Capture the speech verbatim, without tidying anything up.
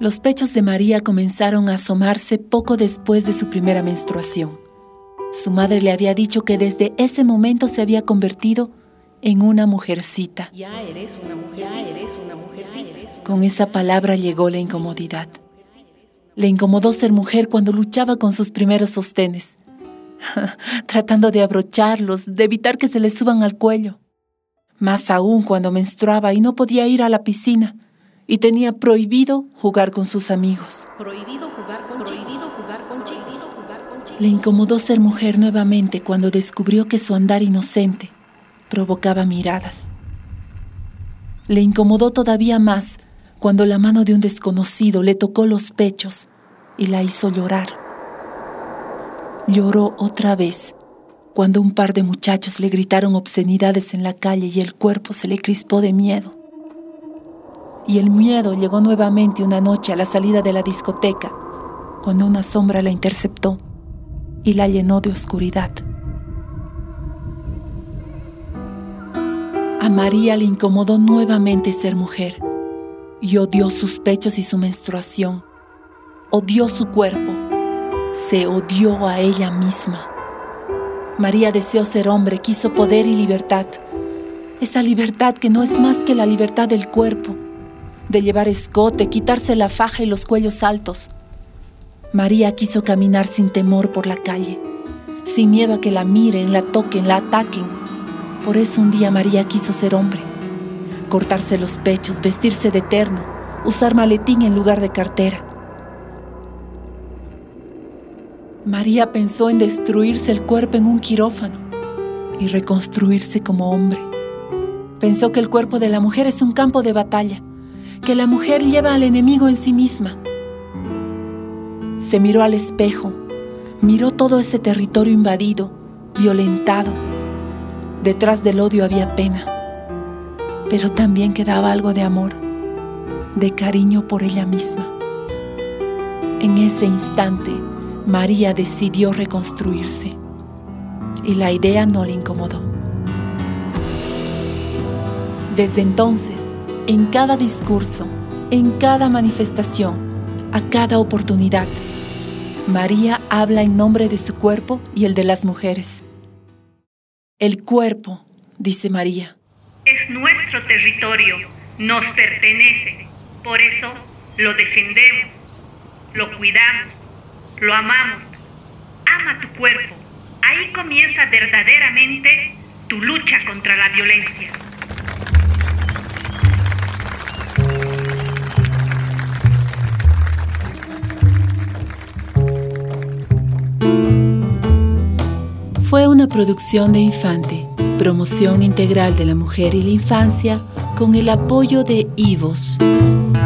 Los pechos de María comenzaron a asomarse poco después de su primera menstruación. Su madre le había dicho que desde ese momento se había convertido en una mujercita. Ya eres una mujercita. Ya eres una mujercita. Con esa palabra llegó la incomodidad. Le incomodó ser mujer cuando luchaba con sus primeros sostenes, tratando de abrocharlos, de evitar que se le suban al cuello. Más aún cuando menstruaba y no podía ir a la piscina y tenía prohibido jugar con sus amigos. Prohibido jugar con prohibido jugar con chicos. Le incomodó ser mujer nuevamente cuando descubrió que su andar inocente provocaba miradas. Le incomodó todavía más cuando la mano de un desconocido le tocó los pechos y la hizo llorar. Lloró otra vez cuando un par de muchachos le gritaron obscenidades en la calle y el cuerpo se le crispó de miedo. Y el miedo llegó nuevamente una noche a la salida de la discoteca, cuando una sombra la interceptó y la llenó de oscuridad. A María le incomodó nuevamente ser mujer y odió sus pechos y su menstruación. Odió su cuerpo. Se odió a ella misma. María deseó ser hombre, quiso poder y libertad. Esa libertad que no es más que la libertad del cuerpo, de llevar escote, quitarse la faja y los cuellos altos. María quiso caminar sin temor por la calle, sin miedo a que la miren, la toquen, la ataquen. Por eso un día María quiso ser hombre, cortarse los pechos, vestirse de terno, usar maletín en lugar de cartera. María pensó en destruirse el cuerpo en un quirófano y reconstruirse como hombre. Pensó que el cuerpo de la mujer es un campo de batalla, que la mujer lleva al enemigo en sí misma. Se miró al espejo, miró todo ese territorio invadido, violentado. Detrás del odio había pena, pero también quedaba algo de amor, de cariño por ella misma. En ese instante, María decidió reconstruirse y la idea no le incomodó. Desde entonces, en cada discurso, en cada manifestación, a cada oportunidad, María habla en nombre de su cuerpo y el de las mujeres. El cuerpo, dice María, es nuestro territorio, nos pertenece. Por eso lo defendemos, lo cuidamos, lo amamos. Ama tu cuerpo. Ahí comienza verdaderamente tu lucha contra la violencia. Fue una producción de Infante, promoción integral de la mujer y la infancia, con el apoyo de I V O S.